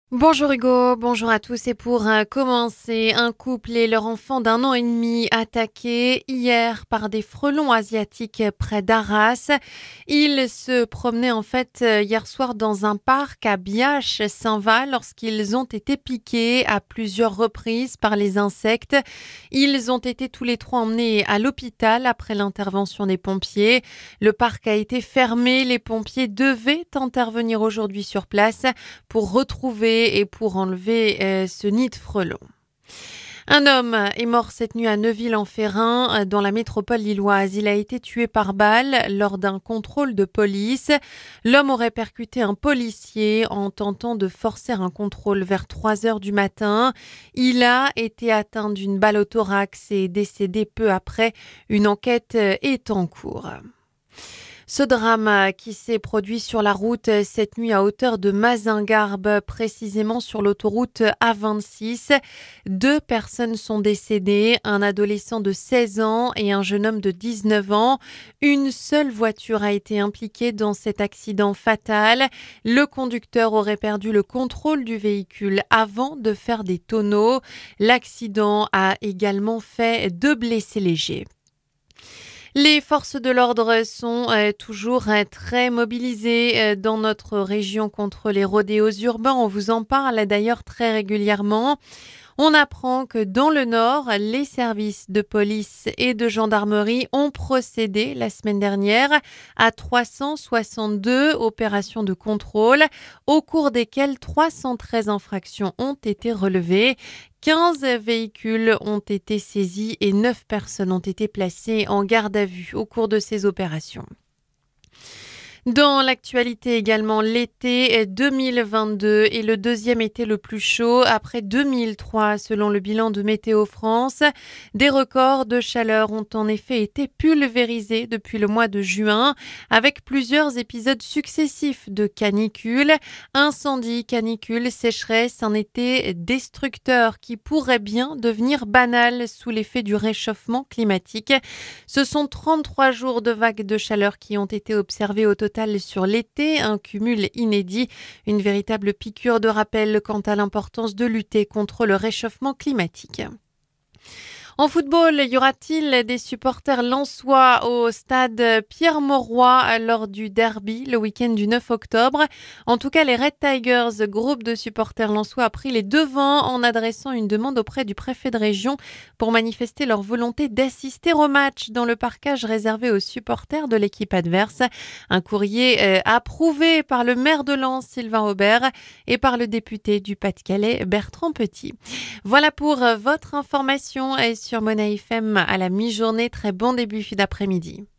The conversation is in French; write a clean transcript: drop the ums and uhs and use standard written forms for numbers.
Bonjour Hugo, bonjour à tous. Et pour commencer, un couple et leur enfant d'1 an et demi attaqués hier par des frelons asiatiques près d'Arras. Ils se promenaient en fait hier soir dans un parc à Biache-Saint-Val lorsqu'ils ont été piqués à plusieurs reprises par les insectes. Ils ont été tous les trois emmenés à l'hôpital après l'intervention des pompiers. Le parc a été fermé, les pompiers devaient intervenir aujourd'hui sur place pour retrouver et pour enlever ce nid de frelons. Un homme est mort cette nuit à Neuville-en-Ferrain, dans la métropole lilloise. Il a été tué par balle lors d'un contrôle de police. L'homme aurait percuté un policier en tentant de forcer un contrôle vers 3 heures du matin. Il a été atteint d'une balle au thorax et décédé peu après. Une enquête est en cours. Ce drame qui s'est produit sur la route cette nuit à hauteur de Mazingarbe, précisément sur l'autoroute A26. 2 personnes sont décédées, un adolescent de 16 ans et un jeune homme de 19 ans. Une seule voiture a été impliquée dans cet accident fatal. Le conducteur aurait perdu le contrôle du véhicule avant de faire des tonneaux. L'accident a également fait 2 blessés légers. Les forces de l'ordre sont toujours très mobilisées dans notre région contre les rodéos urbains. On vous en parle d'ailleurs très régulièrement. On apprend que dans le Nord, les services de police et de gendarmerie ont procédé la semaine dernière à 362 opérations de contrôle, au cours desquelles 313 infractions ont été relevées. 15 véhicules ont été saisis et 9 personnes ont été placées en garde à vue au cours de ces opérations. Dans l'actualité également, l'été 2022 est le deuxième été le plus chaud après 2003 selon le bilan de Météo France. Des records de chaleur ont en effet été pulvérisés depuis le mois de juin avec plusieurs épisodes successifs de canicule. Incendies, canicules, sécheresse, un été destructeur qui pourrait bien devenir banal sous l'effet du réchauffement climatique. Ce sont 33 jours de vagues de chaleur qui ont été observés au total sur l'été, un cumul inédit, une véritable piqûre de rappel quant à l'importance de lutter contre le réchauffement climatique. En football, y aura-t-il des supporters lensois au stade Pierre-Mauroy lors du derby le week-end du 9 octobre? En tout cas, les Red Tigers, groupe de supporters lensois, a pris les devants en adressant une demande auprès du préfet de région pour manifester leur volonté d'assister au match dans le parcage réservé aux supporters de l'équipe adverse. Un courrier approuvé par le maire de Lens, Sylvain Aubert, et par le député du Pas-de-Calais, Bertrand Petit. Voilà pour votre information sur Mona FM à la mi-journée. Très bon début d'après-midi.